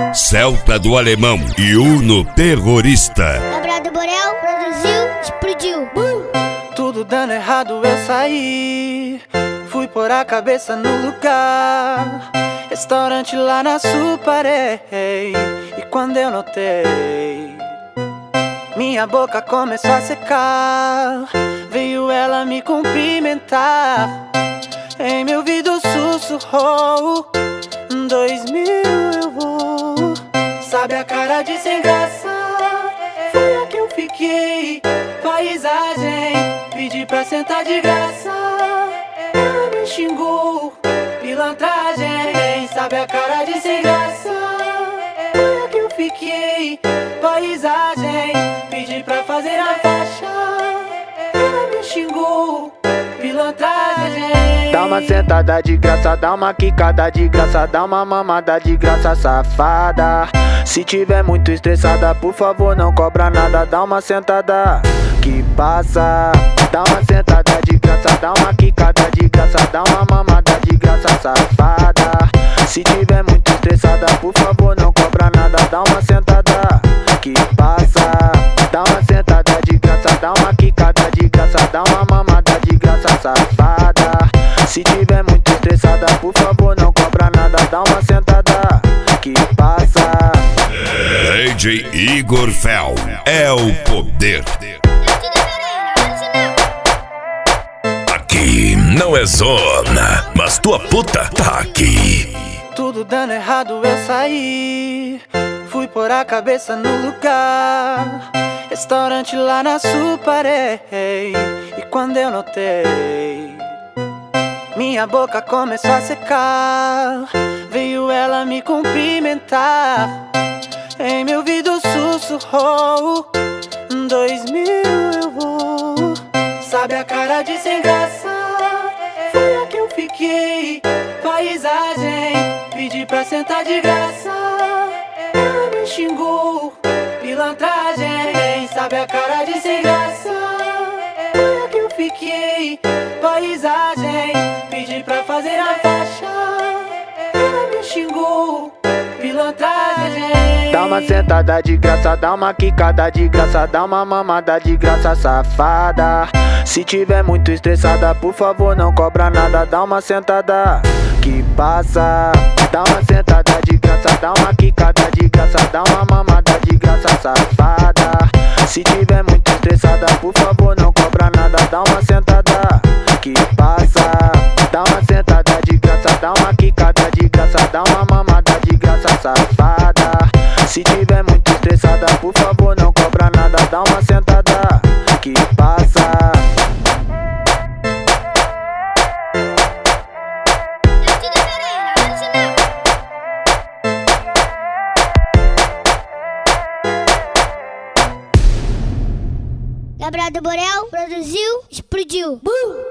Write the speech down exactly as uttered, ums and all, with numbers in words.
Celta do Alemão e Uno Terrorista. Gabriel do Borel produziu, explodiu. Uh! Tudo dando errado eu saí, fui pôr a cabeça no lugar. Restaurante lá na Suparé. E quando eu notei, minha boca começou a secar. Veio ela me cumprimentar, em meu ouvido sussurrou: dois mil eu vou. Sabe a cara de sem graça? Foi a que eu fiquei. Paisagem, pedi pra sentar de graça. Ela me xingou, pilantragem. Sabe a cara de sem graça? Foi a que eu fiquei. Paisagem, pedi pra fazer a faixa. Ela me xingou, pilantragem. Dá uma sentada de graça, dá uma quicada de graça, dá uma mamada de graça, safada. Se tiver muito estressada, por favor não cobra nada. Dá uma sentada que passa. Dá uma sentada de graça, dá uma quicada de graça, dá uma mamada de graça, safada. Se tiver muito estressada, por favor não cobra nada. Dá uma sentada que passa. Dá uma sentada de graça, dá uma quicada de graça, dá uma mamada de graça, safada. Se tiver muito estressada, por favor não cobra nada. Dá uma sentada que passa. D J Igor Fel é o poder. Aqui não é zona, mas tua puta tá aqui. Tudo dando errado eu saí, fui pôr a cabeça no lugar. Restaurante lá na Suparé. E quando eu notei, minha boca começou a secar. Veio ela me cumprimentar, em meu ouvido sussurrou: dois mil eu vou. Sabe a cara de sem graça? Foi a que eu fiquei. Paisagem, pedi pra sentar de graça. Ela me xingou, pilantragem. Sabe a cara de sem graça? Foi a que eu fiquei. Paisagem, pedi pra fazer a faixa. Ela me xingou, pilantragem. Dá uma sentada de graça, dá uma quicada de graça, dá uma mamada de graça, safada. Se tiver muito estressada, por favor não cobra nada. Dá uma sentada que passa. Dá uma sentada de graça, dá uma quicada de graça, dá uma mamada de graça, safada. Se tiver muito estressada, por favor não cobra nada. Dá uma sentada que passa. Dá uma sentada de graça, dá uma quicada de graça, dá uma mamada de graça, safada. Se tiver muito estressada, por favor não cobra nada. Dá uma sentada que passa. Gabriel do Borel produziu, explodiu. Uh!